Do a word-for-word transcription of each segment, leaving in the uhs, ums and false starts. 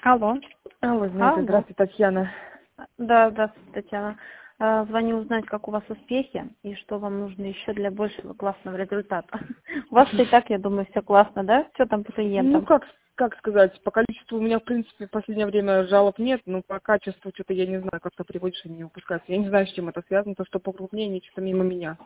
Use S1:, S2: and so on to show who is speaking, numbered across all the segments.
S1: Алло.
S2: Алло, знаете,
S1: Алло.
S2: здравствуйте, Татьяна.
S1: Да, здравствуйте, Татьяна. А, Звоню узнать, как у вас успехи и что вам нужно еще для большего классного результата. У вас и так, я думаю, все классно, да? Что там по
S2: Ну,
S1: клиентам?
S2: как, как сказать, по количеству у меня, в принципе, в последнее время жалоб нет, но по качеству что-то я не знаю, как-то приводишь, они не выпускаются. Я не знаю, с чем это связано, то, что покрупнее, что-то мимо меня.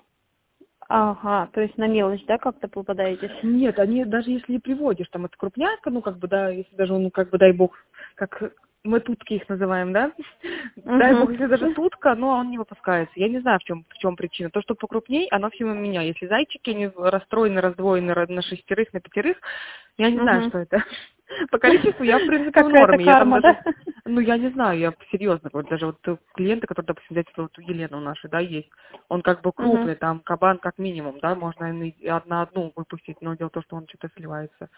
S1: Ага, то есть на мелочь, да, как-то попадаетесь?
S2: Нет, они даже если и приводишь, там это крупняшка, ну, как бы, да, если даже, ну, как бы, дай бог, как мы тутки их называем, да? Дай бог, если даже
S1: Угу.
S2: тутка, но он не выпускается. Я не знаю, в чем, в чем причина. То, что покрупней, оно все мимо меня. Если зайчики, они расстроены, раздвоены на шестерых, на пятерых, я не знаю,
S1: Угу.
S2: что это. По количеству я, в принципе, в
S1: Какая-то
S2: норме. Я там
S1: карма,
S2: даже,
S1: да?
S2: ну, я не знаю, я серьезно, вот даже вот клиенты, которые, допустим, взять вот у Елены у нашей, да, есть, он как бы
S1: Угу.
S2: крупный, там, кабан как минимум, да, можно и одна одну выпустить, но дело в том, что он что-то сливается.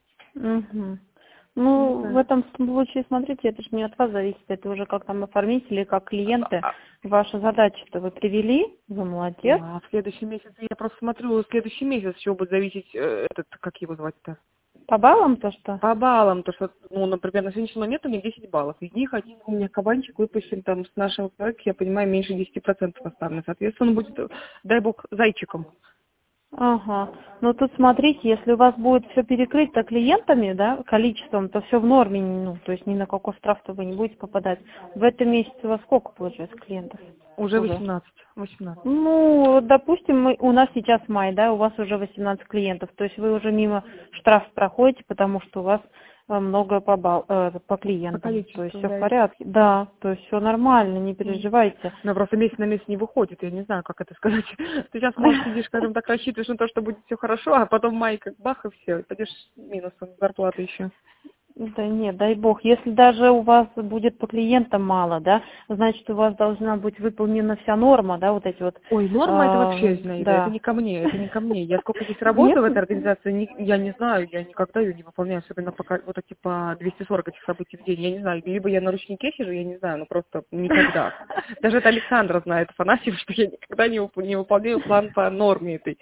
S1: Угу.
S2: Не
S1: Ну, в
S2: знаю.
S1: этом случае, смотрите, это же не от вас зависит, это уже как там оформители, как клиенты.
S2: А,
S1: Ваша задача-то вы привели, вы молодец.
S2: а в следующем месяце, я просто смотрю, в следующий месяц еще будет зависеть, э, этот, как его звать-то?
S1: По баллам то что?
S2: По баллам, то что, ну, например, на сегодняшний момент у меня десять баллов. Из них один у меня кабанчик выпущен там с нашего проекта, я понимаю, меньше десяти процентов поставлено. Соответственно, он будет, дай бог, зайчиком.
S1: Ага. Ну тут смотрите, если у вас будет все перекрыто клиентами, да, количеством, то все в норме, ну, то есть ни на какой штраф-то вы не будете попадать. В этом месяце у вас сколько получается клиентов?
S2: Уже
S1: Уже.
S2: восемнадцать. восемнадцать.
S1: Ну, вот, допустим, мы, у нас сейчас май, да, у вас уже восемнадцать клиентов, то есть вы уже мимо штраф проходите, потому что у вас э, много по, бал- э, по
S2: По
S1: клиентам, то есть
S2: количеству,
S1: все в
S2: да.
S1: порядке. Да, то есть все нормально, не
S2: М.
S1: переживайте.
S2: Но просто месяц на месяц не выходит, я не знаю, как это сказать. Ты сейчас, может, сидишь, скажем так, рассчитываешь на то, что будет все хорошо, а потом май как бах и все, пойдешь минусом зарплаты еще.
S1: Да нет, дай бог. Если даже у вас будет по клиентам мало, да, значит, у вас должна быть выполнена вся норма, да, вот эти вот,
S2: Ой, норма это вообще,
S1: э,
S2: Зинаида, это
S1: да.
S2: не ко мне, это не ко мне. Я сколько здесь
S1: Нет?
S2: работаю в этой организации, ни- я не знаю, я никогда ее не выполняю, особенно пока вот эти по двести сорок этих событий в день, я не знаю, либо я на ручнике сижу, я не знаю, но просто никогда. Даже это Александра знает, Афанасьев, что я никогда не, вып- не выполняю план по норме этой.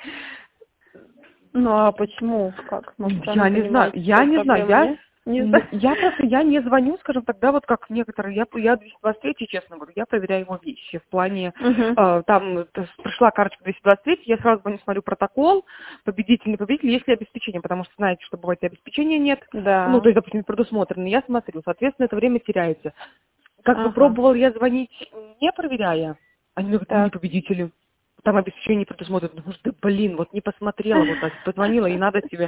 S1: Ну а почему? Как? Может, сами
S2: Я не знаю,
S1: понимаете,
S2: я
S1: что
S2: не знаю,
S1: проблема,
S2: я,
S1: нет? Не
S2: ну,
S1: знаю.
S2: я просто, я не звоню, скажем так, да, вот как некоторые, я, я двести двадцать три, честно говорю, я проверяю его вещи в плане,
S1: Угу.
S2: э, там, э, пришла карточка двести двадцать три, я сразу звоню, смотрю протокол, победитель, не победитель, есть ли обеспечение, потому что знаете, что бывает и обеспечения нет, ну,
S1: Да.
S2: то есть, допустим, не предусмотрено, я смотрю, соответственно, это время теряется. Как бы
S1: Ага.
S2: пробовал я звонить, не проверяя, они мне говорят, ну, не
S1: Так.
S2: победителю. Там обеспечение не предусмотрено. Ну, что, блин, вот не посмотрела, вот так, позвонила, и надо тебе.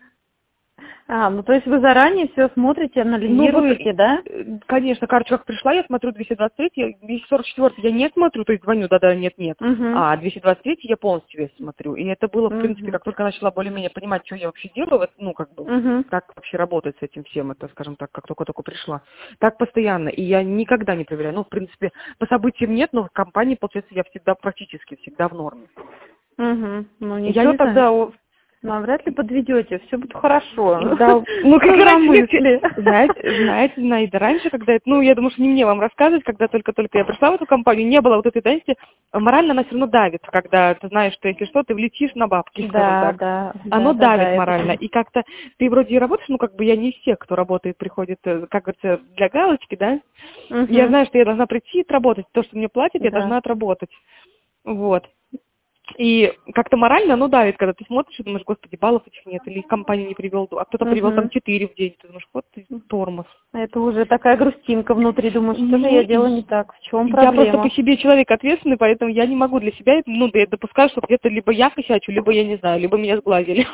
S1: А, ну то есть вы заранее все смотрите,
S2: Ну вот,
S1: анализируете, да?
S2: э, конечно, карточка как пришла, я смотрю двести двадцать три, двести сорок четыре я не смотрю, то есть звоню, да-да, нет-нет.
S1: Угу.
S2: А двести двадцать три я полностью весь смотрю. И это было, в принципе,
S1: Угу.
S2: как только начала более-менее понимать, что я вообще делаю, вот, ну, как бы,
S1: Угу.
S2: как вообще работать с этим всем, это, скажем так, как только-только пришла. Так постоянно. И я никогда не проверяю. Ну, в принципе, по событиям нет, но в компании, получается, я всегда, практически всегда в норме.
S1: Угу. Ну
S2: Я
S1: ничего
S2: не знаю.
S1: тогда, о, ну, вряд ли подведете, все будет хорошо.
S2: Да, ну как
S1: Что за
S2: раньше легче.
S1: мысли?
S2: Знаете, знаете, Наида, раньше, когда это, ну, я думаю, что не мне вам рассказывать, когда только-только я пришла в эту компанию, не было вот этой, знаете, морально она все равно давит, когда ты знаешь, что если что, ты влетишь на бабки, скажем
S1: Да,
S2: так.
S1: да,
S2: Оно
S1: да, да, да,
S2: давит
S1: это
S2: морально. И как-то ты вроде и работаешь, ну, как бы я не из тех, кто работает, приходит, э, как говорится, для галочки, да. Я
S1: угу.
S2: знаю, что я должна прийти и отработать. То, что мне платят, я
S1: Да.
S2: должна отработать. Вот. И как-то морально оно давит, когда ты смотришь и думаешь, господи, баллов этих нет, или компания не привел, а кто-то привел там
S1: Угу.
S2: четыре в день, ты думаешь, вот ты тормоз.
S1: Это уже такая грустинка внутри, думаю, что же
S2: Ну,
S1: я делаю не
S2: и
S1: так, в чем
S2: я просто по
S1: проблема?
S2: себе человек ответственный, поэтому я не могу для себя, ну, да, я допускаю, что где-то либо я косячу, либо я не знаю, либо меня сглазили.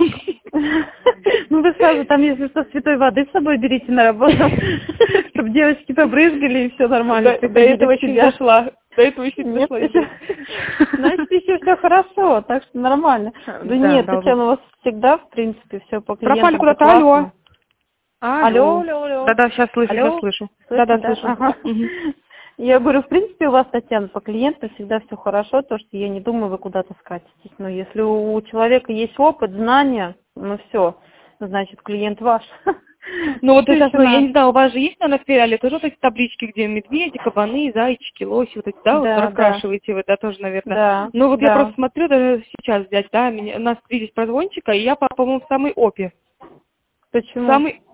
S1: Ну вы сразу там, если что, святой воды с собой берите на работу, чтобы девочки побрызгали и все нормально,
S2: До, до
S1: приходили
S2: этого
S1: в
S2: еще не
S1: себя.
S2: дошла. До этого еще не
S1: Нет,
S2: дошла.
S1: еще, значит, еще все хорошо, так что нормально. Да
S2: Да,
S1: нет,
S2: дал Бог.
S1: Татьяна, у вас всегда, в принципе, все по
S2: Пропали
S1: клиентам-то
S2: куда-то, алло.
S1: классно. Алло,
S2: Алло.
S1: алло, алло.
S2: Да-да, сейчас слышу, сейчас
S1: Алло,
S2: слышу.
S1: слышно,
S2: Да-да,
S1: да?
S2: слышу.
S1: Ага.
S2: Мгм.
S1: Я говорю, в принципе, у вас, Татьяна, по клиентам всегда все хорошо, то, что я не думаю, вы куда-то скатитесь. Но если у человека есть опыт, знания, ну все, значит, клиент ваш.
S2: Ну вот
S1: Что
S2: сейчас,
S1: еще
S2: ну, я не
S1: надо?
S2: знаю, у вас же есть, наверное, в филиале тоже вот эти таблички, где медведи, кабаны, зайчики, лоси, вот эти, да, вот
S1: Да, да,
S2: раскрашиваете вы, да, тоже, наверное.
S1: да,
S2: Ну вот я просто
S1: да.
S2: смотрю, даже сейчас взять, да, меня, у нас три здесь прозвончика, и я, по- по-моему, в самой опе.
S1: Почему?
S2: Самый,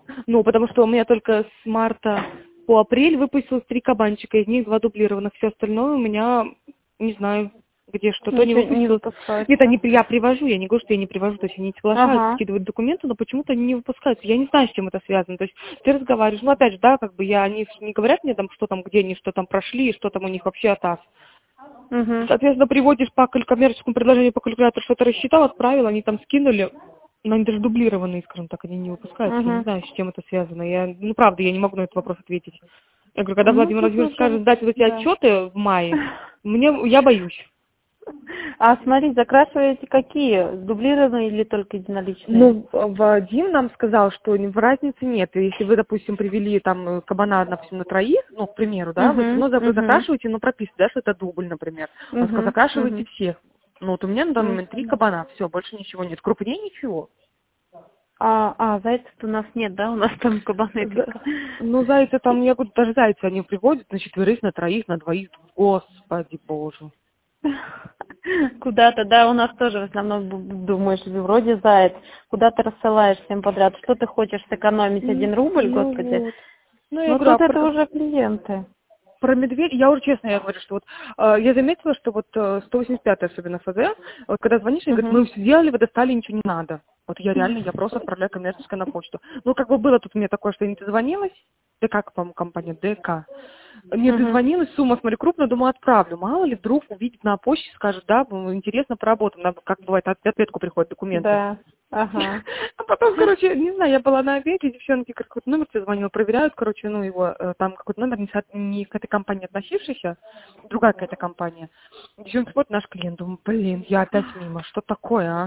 S2: Ну, потому что у меня только с марта по апрель выпустилось три кабанчика, из них два дублированных. Все остальное у меня, не знаю, где что-то не
S1: Ничего не
S2: выпустилось.
S1: выпускается.
S2: Нет, они, я привожу, я не говорю, что я не привожу, то есть они соглашаются,
S1: Ага.
S2: скидывают документы, но почему-то они не выпускаются. Я не знаю, с чем это связано. То есть ты разговариваешь, ну, опять же, да, как бы я, они не говорят мне там, что там, где они, что там прошли, что там у них вообще от ас.
S1: Угу.
S2: Соответственно, приводишь по каль- коммерческому предложению по калькулятору, что-то рассчитал, отправил, они там скинули, но они даже дублированные, скажем так, они не выпускаются. Я не
S1: Угу.
S2: знаю, с чем это связано. Я, ну, правда, я не могу на этот вопрос ответить. Я говорю, когда
S1: Ну,
S2: Владимир
S1: тут
S2: Владимирович
S1: уже,
S2: скажет сдать вот эти
S1: да.
S2: отчеты в мае, мне, я боюсь.
S1: А смотри, закрашиваете какие? Дублированные или только единоличные?
S2: Ну, Вадим нам сказал, что в разницы нет. Если вы, допустим, привели там кабана, допустим, на троих, ну, к примеру, да, вы все
S1: Угу.
S2: равно за-
S1: Угу.
S2: закрашиваете, но прописываете, да, что это дубль, например. Он сказал,
S1: Угу.
S2: закрашивайте
S1: Угу.
S2: всех. Ну, вот у меня на данный момент три кабана, все, больше ничего нет. Крупнее ничего.
S1: А, а, зайцев у нас нет, да? У нас там кабаны
S2: За-
S1: только.
S2: Ну, зайцы там, я говорю, даже зайцы они приводят на четверых, на троих, на двоих. Господи боже.
S1: Куда-то, да, у нас тоже в основном б- думаешь, вроде заяц, куда ты рассылаешь всем подряд, что ты хочешь сэкономить
S2: М,
S1: один рубль,
S2: Ну
S1: господи.
S2: вот. Ну, я
S1: Ну
S2: говорю, а
S1: тут это
S2: про,
S1: уже клиенты.
S2: про медведя, я уже честно, я говорю, что вот э, я заметила, что вот э, сто восемьдесят пятый особенно ФЗ, вот когда звонишь, они говорят,
S1: Угу.
S2: мы все сделали, вы достали, ничего не надо. Вот я реально, я просто отправляю коммерческое на почту. Ну, как бы было тут у меня такое, что не дозвонилась, ДК, по-моему, компания, ДК. Не
S1: Угу.
S2: дозвонилась, сумма, смотрю, крупная, думаю, отправлю. Мало ли, вдруг увидит на почте, скажет, да, ну, интересно, поработаем. Нам, как бывает, от- ответку приходят документы.
S1: Да. Ага.
S2: А потом, короче, не знаю, я была на обеде, девчонки какой-то номер тебе звонила, проверяют, короче, ну, его, э, там какой-то номер не, со- не к этой компании относившийся, другая какая-то компания. Девчонки смотрят, наш клиент, думаю, блин, я опять мимо, что такое, а?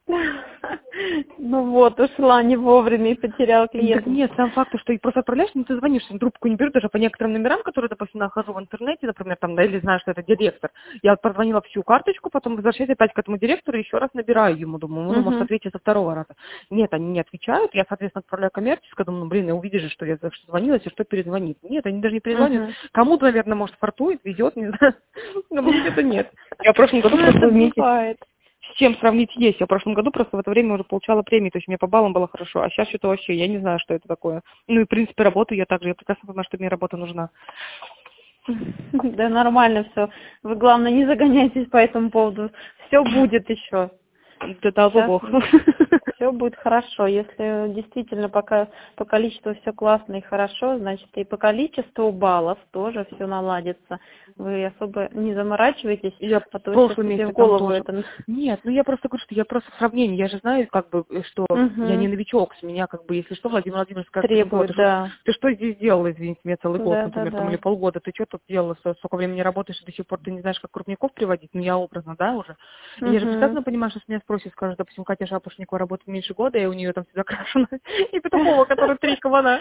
S1: Ну вот, ушла не вовремя и потеряла
S2: Да
S1: клиента.
S2: нет, сам факт, что и просто отправляешь, не ты звонишь, они трубку не берут, даже по некоторым номерам, которые, допустим, нахожу в интернете, например, там, да, или знаю, что это директор. Я вот прозвонила всю карточку, потом возвращаюсь опять к этому директору, еще раз набираю ему, думаю, ну, может,
S1: Угу.
S2: ответить со второго раза. Нет, они не отвечают, я, соответственно, отправляю коммерческое, думаю, ну, блин, я увидишь же, что я за что звонила, если что, перезвонит. Нет, они даже не перезвонят.
S1: Угу.
S2: Кому-то, наверное, может, фартует, везет, не знаю. Но мне это нет. Я в прошлом году
S1: Ну это
S2: просто вместе
S1: бывает.
S2: с чем сравнить есть. Я в прошлом году просто в это время уже получала премию, то есть мне по баллам было хорошо, а сейчас что-то вообще, я не знаю, что это такое. Ну и, в принципе, работаю я также, я прекрасно понимаю, что мне работа нужна.
S1: Да нормально все. Вы главное не загоняйтесь по этому поводу. Все будет еще.
S2: Да дал бы
S1: Сейчас
S2: Бог.
S1: все будет хорошо. Если действительно пока по количеству все классно и хорошо, значит и по количеству баллов тоже все наладится. Вы особо не заморачивайтесь,
S2: Я
S1: а
S2: в
S1: то сейчас
S2: прошлом
S1: себе
S2: месяце
S1: в
S2: там
S1: голову
S2: тоже.
S1: это...
S2: Нет, ну я просто говорю, что я просто в сравнении. Я же знаю, как бы, что я не
S1: Угу.
S2: новичок. С меня, как бы, если что, Владимир Владимирович скажет, ты
S1: Требует,
S2: что,
S1: да.
S2: ты что здесь делала, извините меня, целый год,
S1: Да, да,
S2: например, там, или
S1: да.
S2: полгода. Ты что тут делала, Сто- столько времени работаешь, и до сих пор ты не знаешь, как крупников приводить? Ну, я образно, да, уже. И я же
S1: Угу.
S2: прекрасно понимаю, что с меня спросят, скажут, допустим, Катя Шапошникова работает меньше года, и у нее там всегда крашена. И Петухова, который три кабана.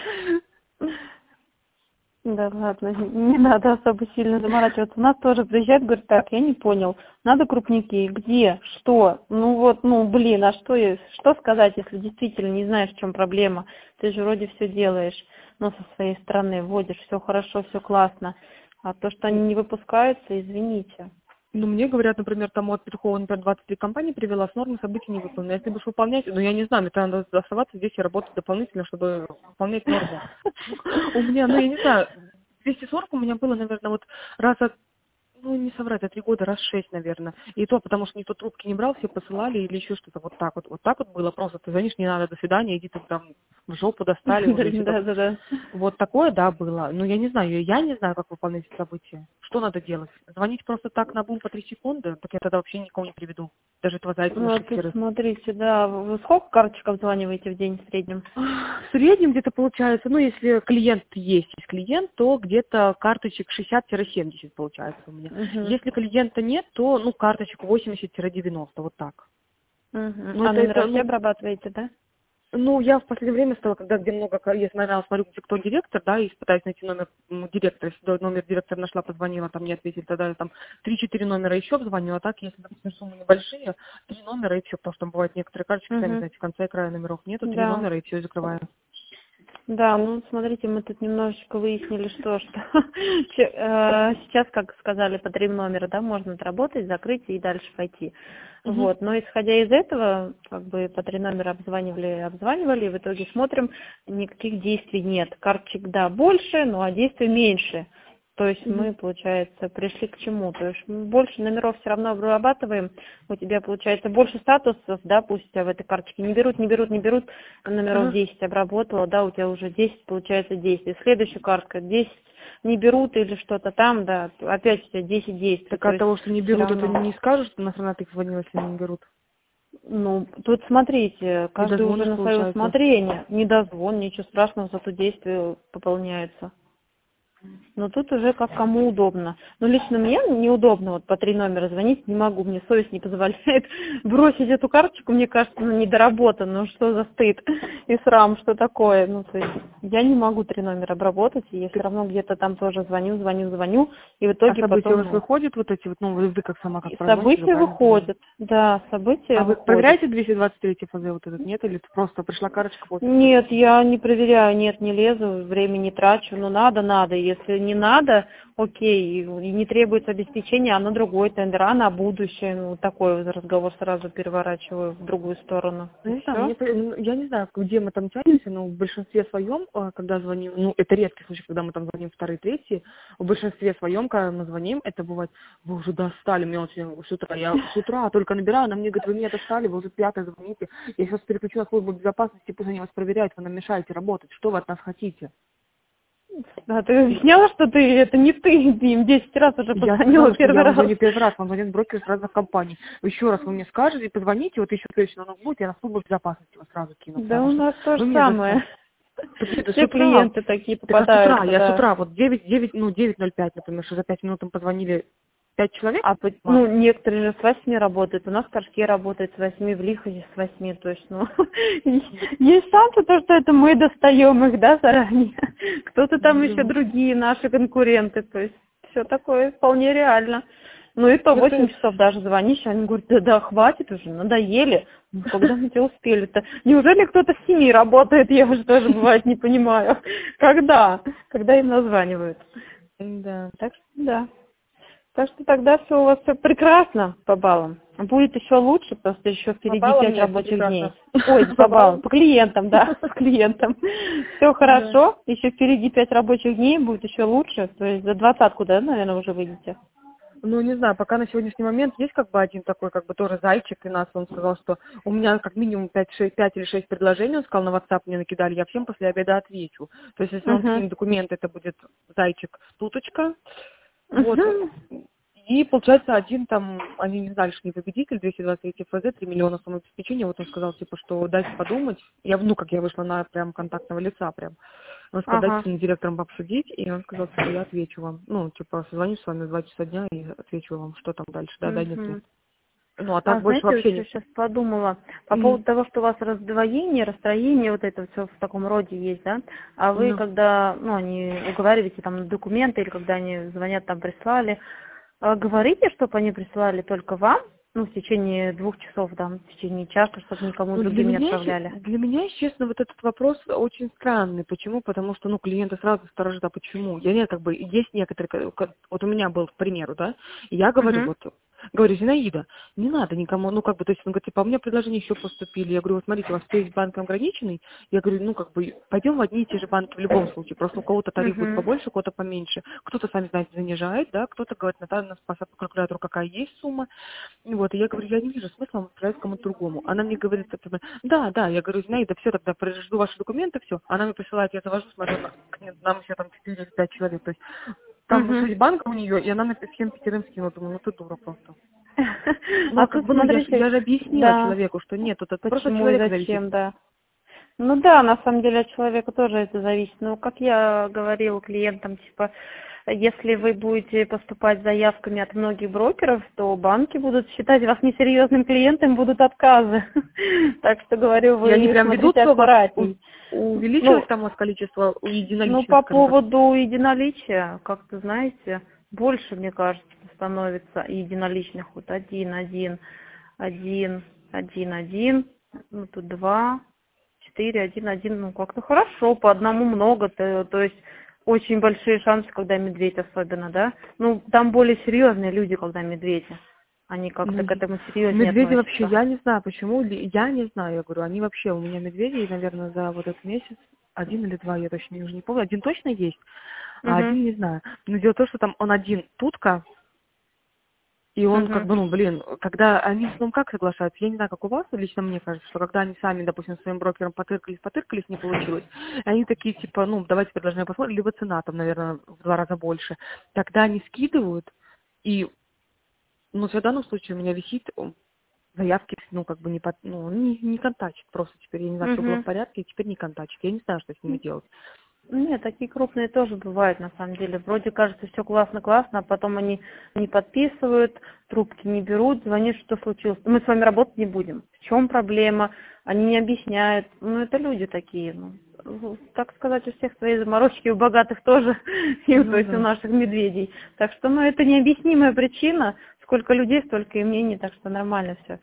S1: Да ладно, не надо особо сильно заморачиваться. У нас тоже приезжают, говорят, так, я не понял, надо крупники, где, что? Ну вот, ну блин, а что, я- что сказать, если действительно не знаешь, в чем проблема? Ты же вроде все делаешь, ну, со своей стороны, вводишь, все хорошо, все классно. А то, что они не выпускаются, извините.
S2: Ну, мне говорят, например, там от Петухова, например, двадцать три компании привела, с нормы событий не выполнена. Если будешь выполнять, ну, я не знаю, мне надо оставаться здесь и работать дополнительно, чтобы выполнять норму. У меня, ну, я не знаю, двести сорок у меня было, наверное, вот раза, ну, не соврать, за три года раз шесть, наверное. И то, потому что никто трубки не брал, все посылали или еще что-то. Вот так вот. Вот так вот было просто. Ты звонишь, не надо, до свидания, иди ты там в жопу достали уже. Если
S1: Да,
S2: так.
S1: да, да.
S2: Вот такое, да, было. Но я не знаю, я не знаю, как выполнять эти события. Что надо делать? Звонить просто так на бум по три секунды? Так я тогда вообще никого не приведу. Даже этого зайца на
S1: Вот и
S2: шестерых.
S1: смотрите, да, вы сколько карточек обзваниваете в день в среднем?
S2: В среднем где-то получается, ну, если клиент есть, есть клиент, то где-то карточек шестьдесят-семьдесят получается у меня.
S1: Угу.
S2: Если клиента нет, то, ну, карточек восемьдесят-девяносто, вот так.
S1: Угу.
S2: Ну,
S1: А
S2: это,
S1: номера
S2: это,
S1: все
S2: ну,
S1: обрабатываете, да?
S2: ну, я в последнее время стала, когда где много, я смотрела, смотрю, где кто директор, да, и пытаюсь найти номер м, директора. Если номер директора нашла, позвонила, там не ответили, тогда я там три-четыре номера еще обзвонила, а так, если, допустим, суммы небольшие, три номера и все, потому что там бывают некоторые карточки, сами
S1: Угу.
S2: знаете, в конце и края номеров нету, три
S1: Да.
S2: номера и все, закрываю.
S1: Да, ну смотрите, мы тут немножечко выяснили, что, что че- э, сейчас, как сказали, по три номера, да, можно отработать, закрыть и дальше пойти.
S2: Мгм.
S1: Вот, но исходя из этого, как бы по три номера обзванивали, обзванивали, и в итоге смотрим, никаких действий нет. Карточек, да, больше, ну а действий меньше. То есть
S2: Мгм.
S1: мы, получается, пришли к чему? То есть мы больше номеров все равно обрабатываем, у тебя, получается, больше статусов, да, пусть тебя в этой карточке не берут, не берут, не берут, номеров
S2: Ага.
S1: десять обработала, да, у тебя уже десять, получается, действий. Следующая картка десять не берут или что-то там, да, опять у тебя десять действий,
S2: Так
S1: то
S2: от
S1: есть
S2: того, что не
S1: все
S2: берут, это
S1: равно.
S2: не скажут, что нахрена ты их звонила, если они не берут?
S1: Ну, тут смотрите,
S2: Не
S1: каждый уже
S2: дозвонишь,
S1: на свое
S2: получается.
S1: усмотрение, не дозвон, ничего страшного, зато действие пополняется. Но тут уже как кому удобно. Но лично мне неудобно вот по три номера звонить, не могу, мне совесть не позволяет бросить эту карточку, мне кажется, ну недоработано, ну что за стыд и срам, что такое. Ну, то есть я не могу три номера обработать, и я все равно где-то там тоже звоню, звоню, звоню, и в
S2: А
S1: итоге
S2: события у
S1: потом,
S2: вас
S1: ну,
S2: выходят вот эти вот, ну, вы как сама, как
S1: и
S2: прозвоните, вы
S1: события
S2: правильно понимаете?
S1: выходят, да, события
S2: А вы
S1: выходят.
S2: проверяете двести двадцать три эф зэ вот этот, нет? Или просто пришла карточка, пофиг?
S1: Нет, я не проверяю, нет, не лезу, время не трачу, ну надо, надо, если не надо, окей, и не требуется обеспечение, а на другой тендер, а на будущее, ну такой вот разговор сразу переворачиваю в другую сторону,
S2: Ну,
S1: и
S2: не знаю,
S1: все.
S2: мне, ну, я не знаю, где мы там тянемся, но в большинстве своем, а, когда звоним, ну, это редкий случай, когда мы там звоним вторые, третьи, в большинстве своем, когда мы звоним, это бывает, вы уже достали, мне очень с утра, я с утра только набираю, она мне говорит, вы меня достали, вы уже пятое звоните, я сейчас переключу на службу безопасности, пусть они вас проверяют, вы нам мешаете работать, что вы от нас хотите?
S1: А ты объясняла, что ты, это не ты, ты им десять раз уже
S2: Я
S1: позвонила
S2: сказала, что
S1: первый
S2: я вам
S1: раз.
S2: звоню первый раз, вам звонят брокеры с разных компаний. Еще раз вы мне скажете, позвоните, вот еще следующий звонок будет, я на службу безопасности вас сразу кину,
S1: Да
S2: потому
S1: у
S2: что
S1: нас то же
S2: вы меня достали.
S1: самое.
S2: Так нет, с
S1: Все
S2: утра.
S1: клиенты такие
S2: Так а с утра,
S1: попадаются,
S2: я с
S1: да.
S2: утра, вот девять, девять, ну, девять ноль пять, например, что за пять минут им позвонили пять человек,
S1: А, по- ну,
S2: макс.
S1: некоторые же с восьми работают. У нас в Торжке работает с восьми, в Лихосе с восьми, то есть, ну, есть шансы, то, что это мы достаем их, да, заранее. Кто-то там еще
S2: Ну,
S1: другие наши конкуренты, то есть, все такое вполне реально. Ну, и то восемь
S2: некоторые,
S1: часов даже звонишь, они говорят, да, да, хватит уже, надоели. Ну, когда мы тебя успели-то? Неужели кто-то с семи работает? Я уже тоже, бывает, не понимаю. Когда? Когда им названивают?
S2: да.
S1: Так что, да. Так что тогда все у вас все прекрасно по баллам. Будет еще лучше, просто еще
S2: По
S1: впереди
S2: баллам
S1: пять
S2: нет, все
S1: рабочих
S2: прекрасно.
S1: дней. Ой,
S2: По
S1: по баллам,
S2: баллам.
S1: по клиентам, да, с клиентом. Все
S2: Да.
S1: хорошо, еще впереди пять рабочих дней, будет еще лучше. То есть за двадцатку, да, наверное, уже выйдете.
S2: Ну, не знаю, пока на сегодняшний момент есть как бы один такой, как бы тоже зайчик, и нас он сказал, что у меня как минимум пять, шесть, пять или шесть предложений, он сказал, на WhatsApp мне накидали, я всем после обеда отвечу. То есть, если он
S1: Угу.
S2: скинет документы, это будет зайчик с туточка. Вот.
S1: Угу.
S2: И получается один там, они не знали, что не победитель, двести двадцать три эф зэ, три миллиона самообеспечения. Вот он сказал, типа, что дайте подумать. Я, ну, как я вышла на прям контактного лица прям. Он сказал, дайте
S1: Ага.
S2: с директором обсудить, и он сказал, типа, я отвечу вам. Ну, типа, созвонюсь с вами в два часа дня и отвечу вам, что там дальше, да, да, нет, нет.
S1: Угу.
S2: Ну, а так
S1: А
S2: больше
S1: знаете, вот
S2: вообще
S1: еще
S2: не...
S1: сейчас подумала, по
S2: Мгм.
S1: поводу того, что у вас раздвоение, расстроение, вот это все в таком роде есть, да? А вы,
S2: Ну.
S1: когда, ну, они уговариваете там документы, или когда они звонят, там прислали, а говорите, чтобы они присылали только вам, ну, в течение двух часов, да, в течение часа, чтобы никому
S2: Ну, для
S1: другим не
S2: меня, еще-
S1: отправляли.
S2: для меня, если честно, вот этот вопрос очень странный. Почему? Потому что, ну, клиенты сразу сторожат, а почему? Я не, как бы, есть некоторые, ка- ка- вот у меня был, к примеру, да, и я говорю,
S1: Угу.
S2: вот, говорю, Зинаида, не надо никому, ну, как бы, то есть, он говорит, типа, а у меня предложения еще поступили. Я говорю, вот, смотрите, у вас есть банк ограниченный. Я говорю, ну, как бы, пойдем в одни и те же банки в любом случае. Просто у кого-то тариф будет
S1: Угу.
S2: побольше, у кого-то поменьше. Кто-то, сами знаете, занижает, да, кто-то говорит, Наталья, по калькулятору какая есть сумма. Вот, и я говорю, я не вижу смысла вам отправлять кому-то другому. Она мне говорит, типа, да, да, я говорю, Зинаида, все, тогда жду ваши документы, все. Она мне присылает, я завожу, смотрю, на- нет, нам еще там четыре или пять человек. То есть там
S1: Угу.
S2: шесть банков у нее, и она мне всем пятерым скинула. Думаю, ну ты дура просто. Ну,
S1: А
S2: а как
S1: тут,
S2: бы, ну, я, ж-
S1: смотрите,
S2: я же объяснила
S1: да,
S2: человеку, что нет, тут от просто от
S1: почему и
S2: человека зависит.
S1: зачем, да. Ну да, на самом деле от человека тоже это зависит. Но как я говорила клиентам, типа, если вы будете поступать с заявками от многих брокеров, то банки будут считать вас несерьезным клиентом, будут отказы. Так что говорю,
S2: И они
S1: вы
S2: прям ведут
S1: смотрите
S2: слово, у-
S1: аккуратней.
S2: увеличилось
S1: Ну,
S2: там у вас количество у
S1: ну
S2: единоличных,
S1: по
S2: скажем так.
S1: поводу единоличия, как-то знаете, больше, мне кажется, становится единоличных. Вот один, один, один, один, один, ну тут два. четыре, один, один, ну как-то хорошо, по одному много, то, то есть очень большие шансы, когда медведь особенно, да? Ну, там более серьезные люди, когда медведи. Они как-то
S2: Ну,
S1: к этому серьезнее
S2: медведи вообще,
S1: относятся.
S2: я не знаю почему, ли- я не знаю, я говорю, они вообще, у меня медведи, наверное, за вот этот месяц, один или два, я точно уже не помню, один точно есть, а
S1: Угу,
S2: один не знаю. Но дело в том, что там он один тутка, и он как
S1: угу,
S2: бы, ну, блин, когда они с ним как соглашаются, я не знаю, как у вас, лично мне кажется, что когда они сами, допустим, своим брокером потыркались, потыркались, не получилось, они такие, типа, ну, давайте предложение посмотрим, либо цена там, наверное, в два раза больше, тогда они скидывают, и, ну, в данном случае у меня висит м, заявки, ну, как бы не, под, ну, не, не контачит просто теперь, я не знаю, все было в порядке, и теперь не контачит, я не знаю, что с ними
S1: угу.
S2: делать.
S1: Нет, такие крупные тоже бывают, на самом деле. Вроде кажется, все классно-классно, а потом они не подписывают, трубки не берут, звонишь, что случилось. Мы с вами работать не будем. В чем проблема? Они не объясняют. Ну, это люди такие, ну, так сказать, у всех свои заморочки, у богатых тоже, и, то
S2: Ну,
S1: есть у
S2: да.
S1: наших медведей. Так что, ну, это необъяснимая причина. Сколько людей, столько и мнений, так что нормально все.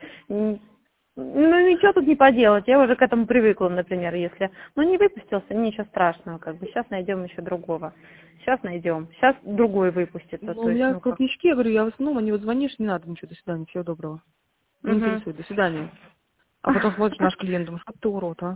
S1: Ну, ничего тут не поделать, я уже к этому привыкла, например, если... Ну, не выпустился, ничего страшного, как бы, сейчас найдем еще другого. Сейчас найдем, сейчас другой выпустится,
S2: Ну, у
S1: то есть,
S2: меня
S1: ну, как...
S2: крупнички, я говорю, я в основном, они вот звонишь, не надо ничего, до свидания, всего доброго. Не
S1: Угу.
S2: интересует, до свидания. А потом смотришь наш клиент, думаешь, как ты урод, а?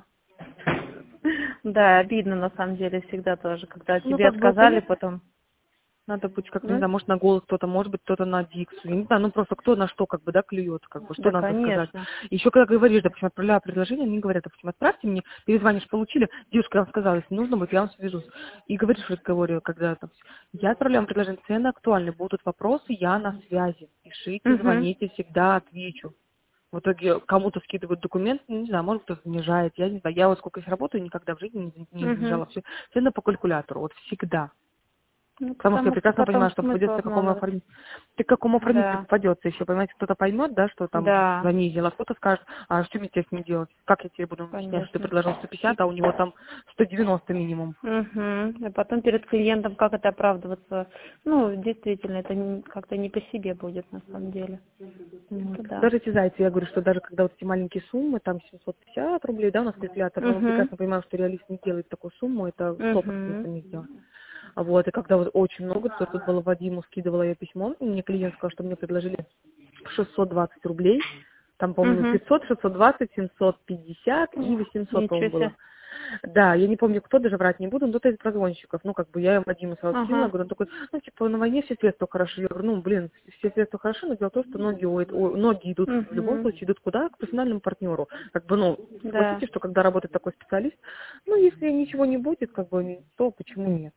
S1: Да, обидно, на самом деле, всегда тоже, когда
S2: Ну,
S1: тебе
S2: как бы,
S1: отказали,
S2: понятно,
S1: потом...
S2: надо быть, как, не
S1: Ну,
S2: знаю, может, на голос кто-то, может быть, кто-то на дикцию, я не знаю, ну, просто кто на что, как бы, да, клюет, как бы, что
S1: да,
S2: надо сказать.
S1: конечно.
S2: Еще когда говоришь, допустим, отправляю предложение, они говорят, допустим, отправьте мне, перезвонишь, получили, девушка, я вам сказала, если нужно будет, я вам свяжусь. И говоришь в разговоре, когда там, я отправляю вам предложение, цены актуальны, будут вопросы, я на связи, пишите,
S1: Угу.
S2: звоните, всегда отвечу. В итоге кому-то скидывают документ, ну, не знаю, может кто-то занижает, я не знаю. Я вот сколько здесь работаю, никогда в жизни не, не
S1: Угу.
S2: занижала все. Цены по калькулятору, вот всегда.
S1: Ну,
S2: Потому что я
S1: потому что
S2: прекрасно
S1: потом
S2: понимаю, что
S1: смысл
S2: попадется какому
S1: обманывать.
S2: оформителю. Ты к какому оформителю
S1: Да,
S2: попадется еще, понимаете, кто-то поймет, да, что там
S1: да,
S2: занизило, а кто-то скажет, а что мне тебе с ним делать? Как я тебе буду объяснять, что ты
S1: конечно.
S2: предложил сто пятьдесят, а у него там сто девяносто минимум.
S1: Угу. А потом перед клиентом как это оправдываться? Ну, действительно, это не- как-то не по себе будет на самом деле.
S2: Вот.
S1: Это да.
S2: Даже эти зайцы, я говорю, что даже когда вот эти маленькие суммы, там семьсот пятьдесят рублей, да, у нас калькулятор, но мы
S1: Угу.
S2: прекрасно понимаем, что реалист не делает такую сумму, это сто процентов
S1: Угу.
S2: не сделать. А вот, и когда вот очень много, то тут было Вадиму, скидывала я письмо, и мне клиент сказал, что мне предложили шестьсот двадцать рублей, там, по-моему,
S1: Угу.
S2: пятьсот, шестьсот двадцать, семьсот пятьдесят и восемьсот,
S1: Ничего
S2: по-моему,
S1: себе.
S2: было. Да, я не помню, кто, даже врать не буду, но это из прозвонщиков. Ну, как бы я Вадиму сразу скинула,
S1: Ага.
S2: говорю, он такой, ну, типа, на войне все средства хороши. Я говорю, ну, блин, все средства хороши, но дело в том, что ноги, у эт- у- ноги идут в любом
S1: Угу.
S2: случае, идут куда? К профессиональному партнеру. Как бы, ну,
S1: Да.
S2: согласитесь, что когда работает такой специалист, ну, если ничего не будет, как бы, то почему нет?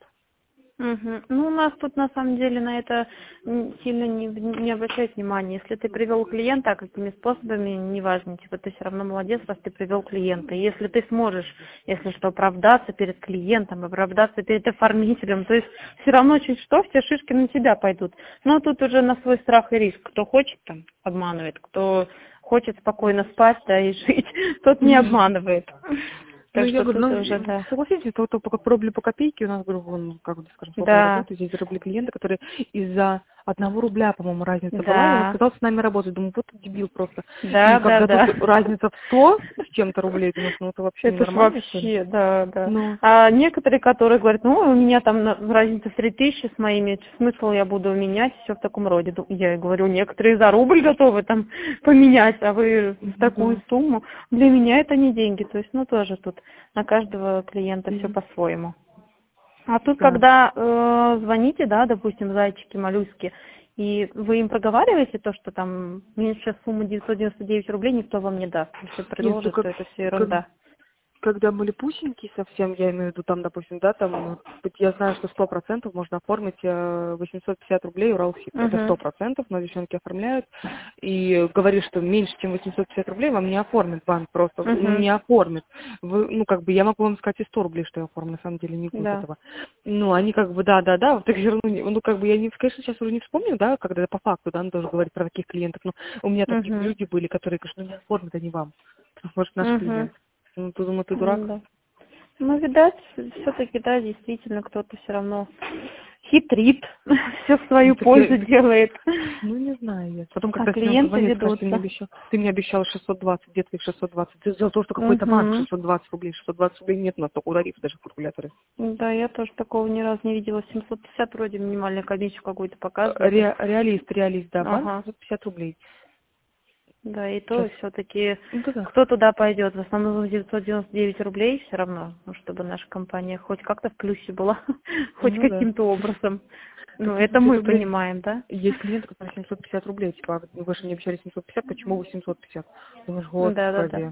S1: Мгм. Ну, у нас тут на самом деле на это м, сильно не, не обращают внимания. Если ты привел клиента, какими способами, неважно, типа ты все равно молодец, раз ты привел клиента. И если ты сможешь, если что, оправдаться перед клиентом, оправдаться перед оформителем, то есть все равно чуть что, все шишки на тебя пойдут. Но тут уже на свой страх и риск. Кто хочет, там, обманывает, кто хочет спокойно спать, да, и жить, тот не обманывает.
S2: Ну,
S1: Так
S2: я
S1: что
S2: говорю,
S1: тут уже,
S2: ну,
S1: да.
S2: согласитесь, то, то по рубль по копейке у нас, говорю, вон, как бы, скажем, сколько я
S1: Да,
S2: работаю, здесь рубли клиента, которые из-за одного рубля, по-моему, разница была, и он
S1: да.
S2: отказался с нами работать. Думаю, вот ты дебил просто. И
S1: Да, да,
S2: когда тут
S1: да.
S2: разница в сто с чем-то рублей, думаешь, ну это вообще
S1: Это ж
S2: ненормально, что ли?
S1: вообще, да, да.
S2: Ну,
S1: А некоторые, которые говорят, ну, у меня там на- разница в три тысячи с моими, смысл я буду менять, все в таком роде. Ну, я и говорю, некоторые за рубль готовы там поменять, а вы в такую
S2: да.
S1: сумму. Для меня это не деньги, то есть, ну, тоже тут на каждого клиента все
S2: Мгм.
S1: по-своему. А тут,
S2: Да.
S1: когда э, звоните, да, допустим, зайчики, моллюски, и вы им проговариваете то, что там меньше суммы девятьсот девяносто девять рублей никто вам не даст. Если
S2: Нет, ну
S1: предложит,
S2: как,
S1: то это все
S2: как
S1: ерунда.
S2: когда были пусенькие совсем, я имею в виду там, допустим, да, там, ну, вот я знаю, что сто процентов можно оформить э, восемьсот пятьдесят рублей Уралсиб. Это
S1: Угу.
S2: сто процентов, но девчонки оформляют. И говоришь, что меньше, чем восемьсот пятьдесят рублей вам не оформит банк просто, ну,
S1: Угу.
S2: не оформит. Вы, ну, как бы, я могу вам сказать и сто рублей, что я оформлю, на самом деле не будет
S1: Да.
S2: этого. Ну, они как бы, да-да-да, вот так все равно, не- ну, как бы, я, не, конечно, сейчас уже не вспомню, да, когда по факту, да, надо тоже говорить про таких клиентов, но у меня такие
S1: Угу.
S2: люди были, которые, конечно, ну, не оформят они вам. Может, наш
S1: Угу.
S2: клиент. Ну, ты думаю, ты дурак?
S1: Да. Ну, видать, все-таки, да, действительно, кто-то все равно хитрит, все в свою
S2: Ну, так
S1: пользу
S2: я-
S1: делает.
S2: Ну, не знаю я. Потом,
S1: А
S2: когда
S1: клиенты
S2: звонит, скажет, ты мне,
S1: ведутся.
S2: обещал, ты мне обещал шестьсот двадцать, где твои шестьсот двадцать? За за то, что какой-то банк
S1: Мгм.
S2: шестьсот двадцать рублей, шестьсот двадцать рублей нет на столько тариф даже в калькуляторе.
S1: Да, я тоже такого ни разу не видела. семьсот пятьдесят вроде минимальную комиссию какую-то
S2: Э,
S1: показывает.
S2: ре- реалист, реалист, да, банк
S1: Ага.
S2: шестьсот пятьдесят рублей.
S1: Да, и
S2: Сейчас.
S1: то все-таки
S2: Ну, да, да.
S1: кто туда пойдет? В основном за девятьсот девяносто девять рублей все равно, ну, чтобы наша компания хоть как-то в плюсе была, хоть
S2: Ну, да.
S1: каким-то образом. Ну,
S2: семьсот
S1: это
S2: пятьдесят
S1: мы
S2: рублей.
S1: понимаем, да?
S2: Есть клиенты, которые семьсот пятьдесят рублей, типа, а вы же не обещали семьсот пятьдесят, почему вы семьсот пятьдесят? Думаешь,
S1: Да, да, да.
S2: господи.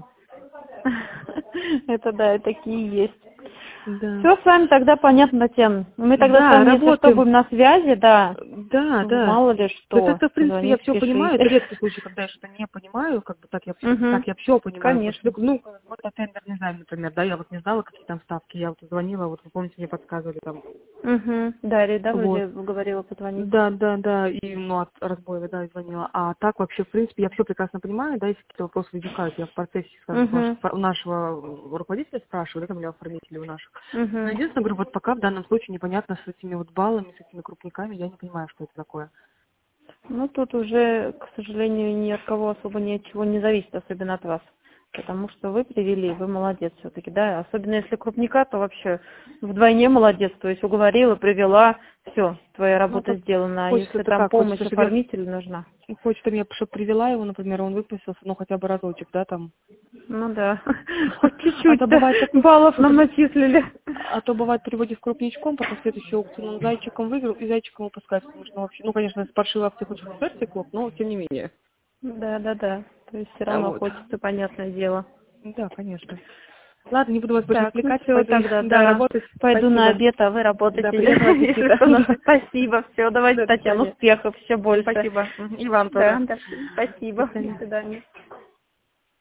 S1: Это да, и такие есть.
S2: Да.
S1: Все с вами тогда понятно, Татьяна. Мы тогда с
S2: Да,
S1: вами, если что,
S2: работаем.
S1: будем на связи, да.
S2: Да, да.
S1: Мало ли
S2: То есть
S1: что.
S2: это, в принципе, я
S1: Звоните,
S2: все понимаю. Это
S1: пишите.
S2: редкий случай, когда я что-то не понимаю, как бы так я все,
S1: Угу.
S2: так я все понимаю. Потому
S1: Конечно.
S2: что, ну, вот на тендер не знаю, например, да, я вот не знала, какие там ставки, я вот звонила, вот вы помните, мне подсказывали там.
S1: Угу. Дарья, да,
S2: Вот.
S1: вроде говорила позвонить.
S2: Да, да, да, и, ну, от разбоя, да, и звонила. А так вообще, в принципе, я все прекрасно понимаю, да, если какие-то вопросы возникают, я в процессе, скажем,
S1: Угу.
S2: ваших- у нашего руководителя спрашиваю, да, там, или оформителя у наших. Но
S1: Угу.
S2: единственное, говорю, вот пока в данном случае непонятно с этими вот баллами, с этими крупниками, я не понимаю, что это такое.
S1: Ну, тут уже, к сожалению, ни от кого особо ничего не зависит, особенно от вас. Потому что вы привели, вы молодец все-таки, да. Особенно если крупника, то вообще вдвойне молодец. То есть уговорила, привела, все, твоя
S2: Ну,
S1: работа
S2: так
S1: сделана. А если
S2: хочется-то
S1: там
S2: как?
S1: помощь
S2: Хочется, чтобы я,
S1: оформителю нужна?
S2: хочется мне, чтобы привела его, например, он выпустился, ну, хотя бы разочек, да, там.
S1: Ну да, хоть
S2: А то
S1: чуть-чуть-то
S2: бывает такое,
S1: баллов
S2: ну,
S1: нам
S2: то,
S1: начислили.
S2: а то бывает переводишь крупничком, потом следующий аукцион он зайчиком выиграл и зайчиком выпускает, потому что, ну, вообще, ну, конечно, с паршивой акции хочется сердце клоп, но тем не менее.
S1: Да, да, да. То есть все
S2: А
S1: равно
S2: вот.
S1: хочется, понятное дело.
S2: Да, конечно. Ладно, не буду вас больше
S1: Так, ну
S2: отвлекать,
S1: все,
S2: пойду,
S1: тогда,
S2: да,
S1: да.
S2: работать.
S1: Пойду на
S2: Спасибо.
S1: обед, а вы
S2: Да,
S1: работаете,
S2: приятного
S1: если
S2: аппетита.
S1: что надо. Спасибо, все, давайте,
S2: До
S1: Татьяна,
S2: свидания.
S1: успехов, все больше.
S2: Спасибо. Мгм. И вам
S1: Да,
S2: тоже.
S1: да,
S2: До
S1: спасибо, до
S2: свидания.
S1: свидания.